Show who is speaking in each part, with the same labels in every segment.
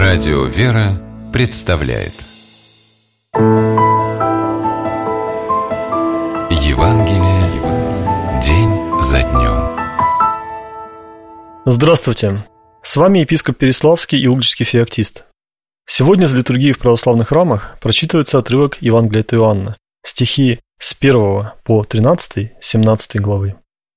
Speaker 1: Радио «Вера» представляет Евангелие день за днем.
Speaker 2: Здравствуйте! С вами епископ Переславский и Угличский феоктист. Сегодня за литургией в православных храмах прочитывается отрывок Евангелия от Иоанна, стихи с 1 по 13, 17 главы.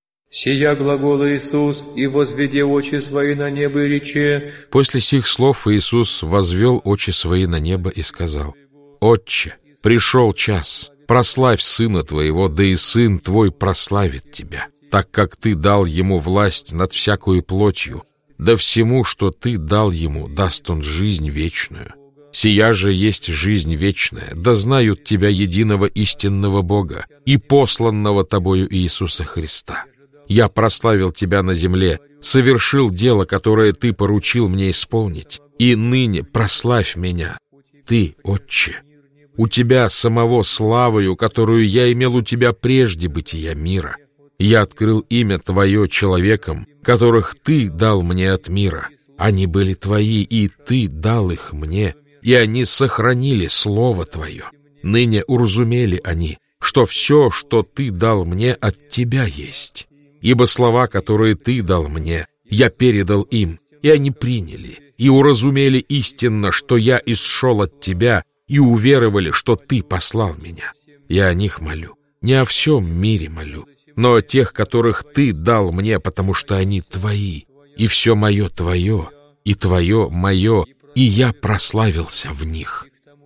Speaker 3: «Сия глагола Иисус, и возведе очи свои на небо, и рече...»
Speaker 4: После сих слов Иисус возвел очи свои на небо и сказал: «Отче, пришел час, прославь Сына Твоего, да и Сын Твой прославит Тебя, так как Ты дал Ему власть над всякою плотью, да всему, что Ты дал Ему, даст Он жизнь вечную. Сия же есть жизнь вечная, да знают Тебя, единого истинного Бога, и посланного Тобою Иисуса Христа. Я прославил Тебя на земле, совершил дело, которое Ты поручил мне исполнить, и ныне прославь меня, Ты, Отче. У Тебя самого славою, которую я имел у Тебя прежде бытия мира. Я открыл имя Твое человекам, которых Ты дал мне от мира. Они были Твои, и Ты дал их мне, и они сохранили Слово Твое. Ныне уразумели они, что все, что Ты дал мне, от Тебя есть. Ибо слова, которые Ты дал мне, я передал им, и они приняли, и уразумели истинно, что я исшел от Тебя, и уверовали, что Ты послал меня. Я о них молю, не о всем мире молю, но о тех, которых Ты дал мне, потому что они Твои, и все мое Твое, и Твое мое, и я прославился в них.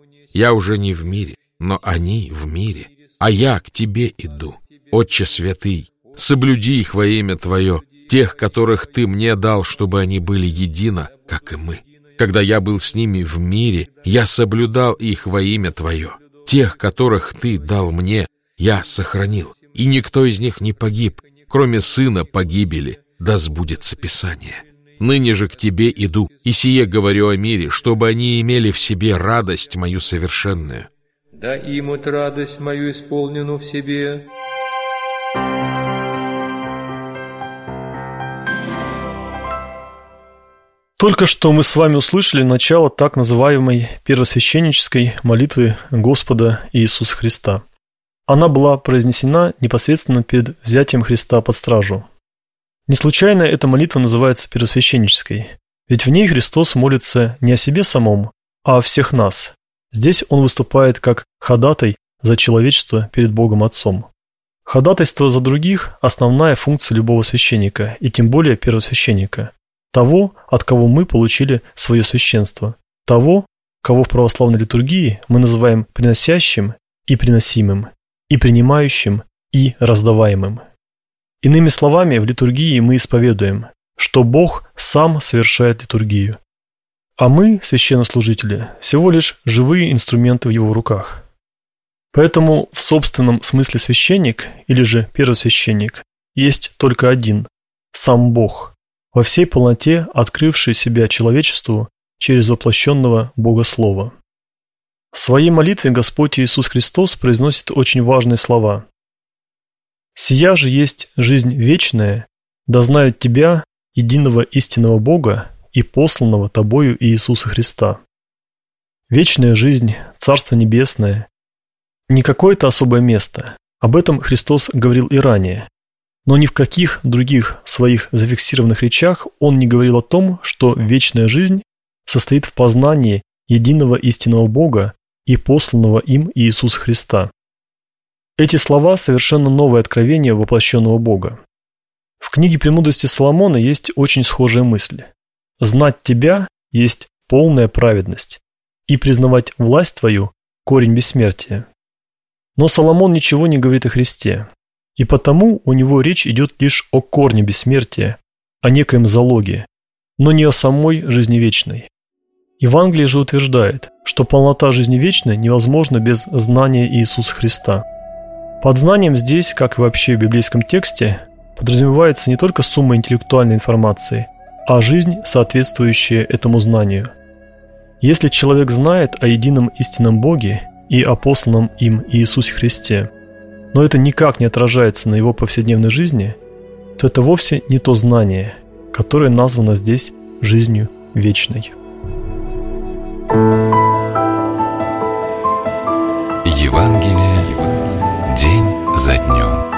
Speaker 4: Я уже не в мире, но они в мире, а я к Тебе иду, Отче святый. Соблюди их во имя Твое, тех, которых Ты мне дал, чтобы они были едино, как и мы. Когда я был с ними в мире, я соблюдал их во имя Твое. Тех, которых Ты дал мне, я сохранил, и никто из них не погиб, кроме сына погибели, да сбудется Писание. Ныне же к Тебе иду, и сие говорю о мире, чтобы они имели в себе радость мою совершенную.
Speaker 3: Да имут радость мою исполненную в себе».
Speaker 2: Только что мы с вами услышали начало так называемой первосвященнической молитвы Господа Иисуса Христа. Она была произнесена непосредственно перед взятием Христа под стражу. Не случайно эта молитва называется первосвященнической, ведь в ней Христос молится не о себе самом, а о всех нас. Здесь Он выступает как ходатай за человечество перед Богом Отцом. Ходатайство за других – основная функция любого священника, и тем более первосвященника. Того, от кого мы получили свое священство. Того, кого в православной литургии мы называем приносящим и приносимым, и принимающим и раздаваемым. Иными словами, в литургии мы исповедуем, что Бог сам совершает литургию, а мы, священнослужители, всего лишь живые инструменты в Его руках. Поэтому в собственном смысле священник, или же первосвященник, есть только один – сам Бог, во всей полноте открывший себя человечеству через воплощенного Бога Слова. В своей молитве Господь Иисус Христос произносит очень важные слова. «Сия же есть жизнь вечная, да знают Тебя, единого истинного Бога и посланного Тобою Иисуса Христа». Вечная жизнь, Царство Небесное – не какое-то особое место. Об этом Христос говорил и ранее. Но ни в каких других своих зафиксированных речах Он не говорил о том, что вечная жизнь состоит в познании единого истинного Бога и посланного им Иисуса Христа. Эти слова – совершенно новое откровение воплощенного Бога. В книге «Премудрости Соломона» есть очень схожая мысль. «Знать Тебя есть полная праведность, и признавать власть Твою – корень бессмертия». Но Соломон ничего не говорит о Христе. И потому у него речь идет лишь о корне бессмертия, о некоем залоге, но не о самой жизни вечной. Евангелие же утверждает, что полнота жизни вечной невозможна без знания Иисуса Христа. Под знанием здесь, как и вообще в библейском тексте, подразумевается не только сумма интеллектуальной информации, а жизнь, соответствующая этому знанию. Если человек знает о едином истинном Боге и о посланном им Иисусе Христе, но это никак не отражается на его повседневной жизни, то это вовсе не то знание, которое названо здесь жизнью вечной.
Speaker 1: Евангелие день за днем.